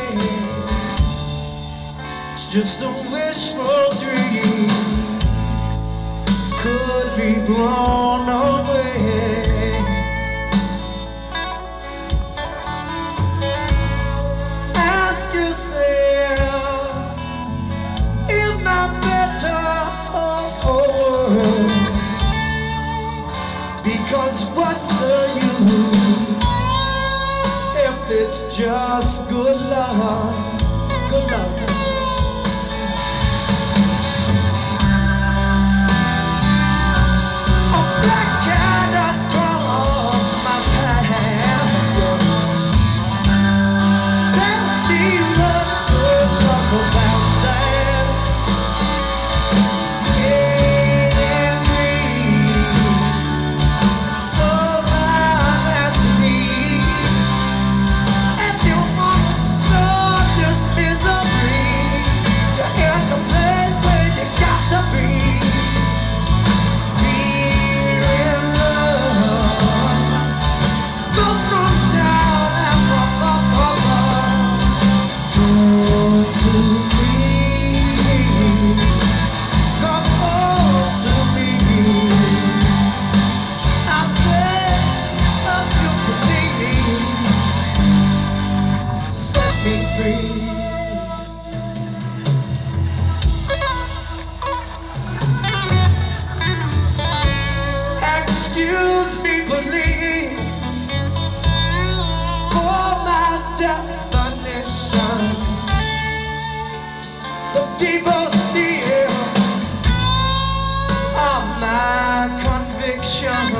It's just a wishful dream, could be blown away. Ask yourself, am I better off? Because what's the use if it's just good love, good love. A black cat has crossed my path. Tell me what's good love about that. Yeah, me. So that's me. If you wanna start this misery, you're in the place where you got to be. Feeling love, go from down and from up. Come to me, come on to me. I beg of you, please set me free. Excuse me, please, for my definition. The deeper still of my conviction.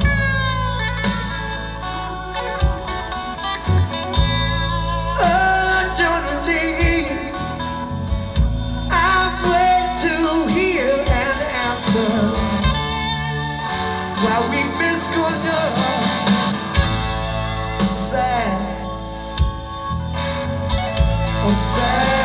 Urgently, I wait to hear an answer. While we miss good love, sad, oh sad.